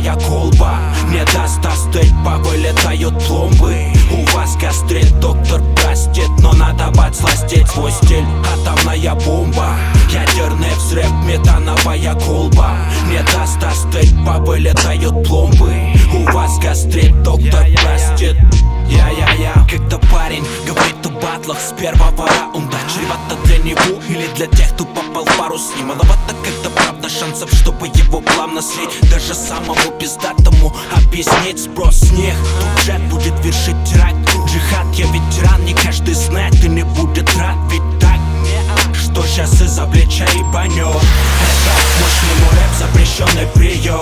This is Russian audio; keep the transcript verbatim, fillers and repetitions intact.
Ядерная колба не даст остыть, повылетают пломбы. У вас гастрит, доктор простит, но надо подсластить свой стиль. Атомная бомба, ядерный взрыв, метановая колба не даст остыть, повылетают пломбы. У вас гастрит, доктор простит. Я-я-я, когда парень говорит о батлах с первого раунда, чревато для него или для тех, кто попал в пару с ним. Маловато как-то правда шансов, чтобы его плавно слить. Даже самому пиздатому объяснить сброс снег. Тут джет будет вершить теракт. Джихад, я ветеран, не каждый знает и не будет рад. Ведь так, что сейчас из обличия ебанет. Это мощный мой рэп, запрещенный прием.